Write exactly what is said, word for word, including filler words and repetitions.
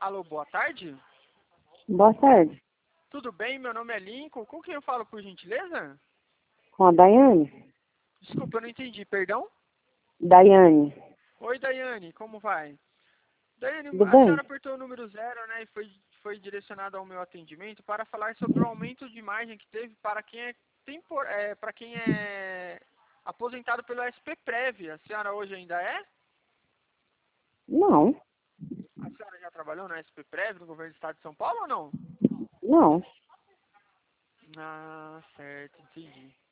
Alô, boa tarde. Boa tarde. Tudo bem? Meu nome é Lincoln. Com quem eu falo, por gentileza? Com a Daiane? Desculpa, eu não entendi. Perdão? Daiane. Oi, Daiane. Como vai? Daiane, Tudo a bem? senhora apertou o número zero, né? E foi, foi direcionada ao meu atendimento para falar sobre o aumento de margem que teve para quem é, tempor, é, para quem é aposentado pelo S P Prev. A senhora hoje ainda é? Não. A senhora já trabalhou no S P Prev, no governo do estado de São Paulo ou não? Não. Ah, certo, entendi.